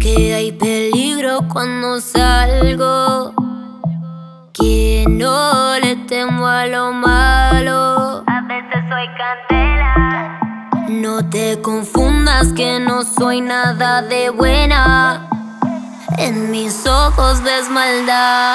que hay peligro cuando salgo, que no le temo a lo malo. A veces soy candela. No te confundas que no soy nada de buena. En mis ojos ves maldad.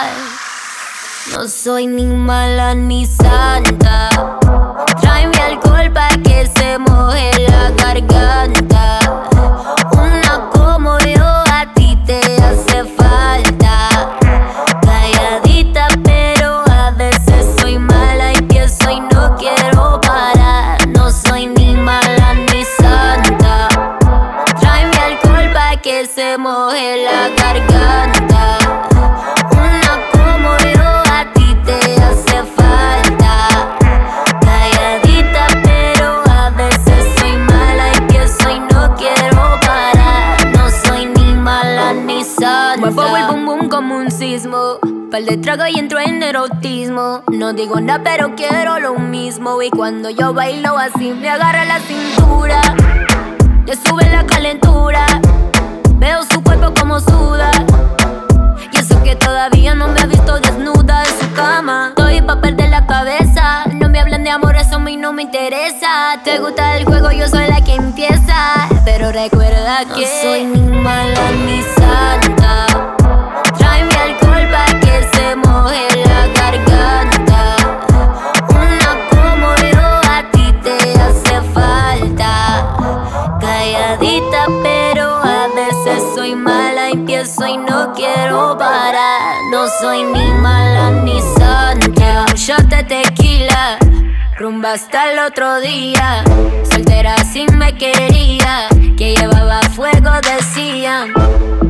No soy ni mala ni santa. Tráeme alcohol pa' que se moje la garganta. Una como yo a ti te hace falta. Calladita pero a veces soy mala. Empiezo y no quiero parar. No soy ni mala ni santa. Tráeme alcohol pa' que se moje la garganta. Una como yo a ti te hace falta. Calladita pero a veces soy mala. Empiezo y no quiero parar. No soy ni mala ni santa. Muevo el bum bum como un sismo. Pal de trago y entro en erotismo. No digo nada pero quiero lo mismo. Y cuando yo bailo así me agarra la cintura. Le sube la calentura. Veo su cuerpo como suda. Y eso que todavía no me ha visto desnuda en su cama. Estoy pa' perder la cabeza. No me hablan de amor, eso a mí no me interesa. Te gusta el juego, yo soy la que empieza. Pero recuerda que no soy ni mala ni santa. Tráeme alcohol pa' que se moje la garganta. Una como yo a ti te hace falta. Calladita pero a veces soy mala. Empiezo y no quiero parar. No soy ni mala ni santa. Un shot de tequila, rumba hasta el otro día. Soltera así me quería, que llevaba fuego decían.